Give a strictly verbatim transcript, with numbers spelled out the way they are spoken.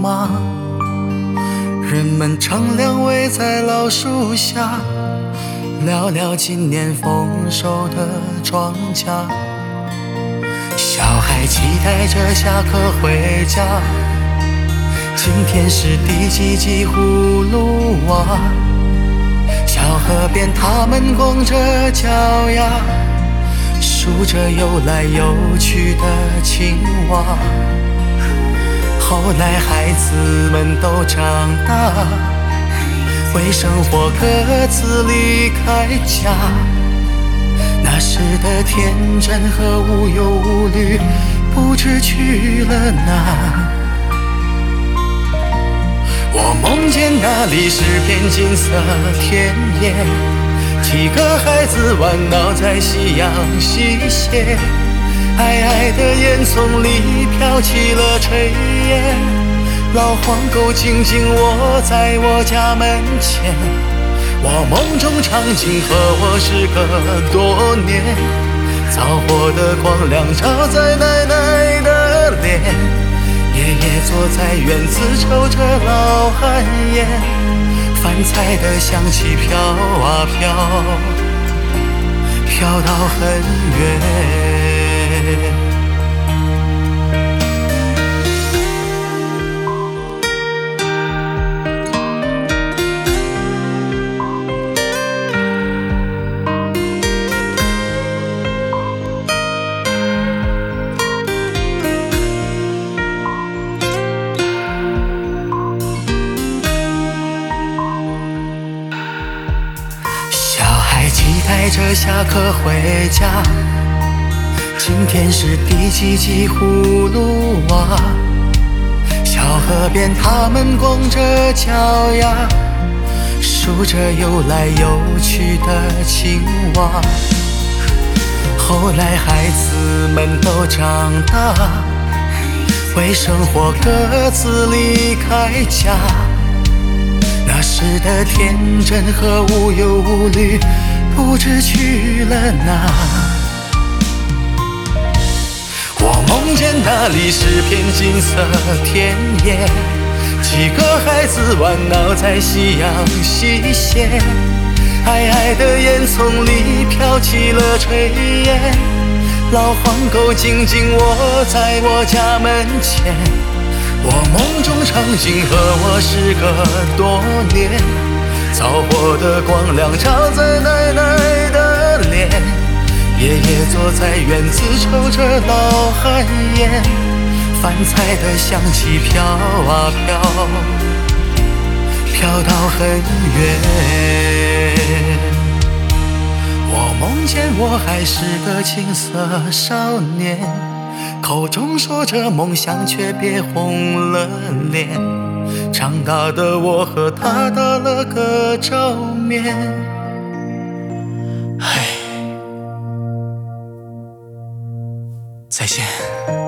吗？人们乘凉围在老树下，聊聊今年丰收的庄稼。小孩期待着下课回家，今天是第几集葫芦娃？小河边他们光着脚丫，数着游来游去的青蛙。后来孩子们都长大，为生活各自离开家。那时的天真和无忧无虑，不知去了哪。我梦见那里是片金色田野，几个孩子玩闹在夕阳西斜，皑皑的烟囱里飘起了炊烟，老黄狗静静卧在我家门前。我梦中场景和我时隔多年，灶火的光亮照在奶奶的脸，爷爷坐在院子抽着老旱烟，饭菜的香气飘啊飘，飘到很远。期待着下课回家，今天是第几集葫芦娃？小河边他们光着脚丫，数着游来游去的青蛙。后来孩子们都长大，为生活各自离开家。那时的天真和无忧无虑，不知去了哪。我梦见那里是片金色田野，几个孩子玩闹在夕阳西斜，皑皑的烟囱里飘起了炊烟，老黄狗静静卧在我家门前。我梦中场景和我时隔多年，灶火的光亮照在奶奶的脸，爷爷坐在院子抽着老旱烟，饭菜的香气飘啊飘，飘到很远。我梦见我还是个青涩少年，口中说着梦想，却别红了脸。长大的我和他打了个照面。唉，再见。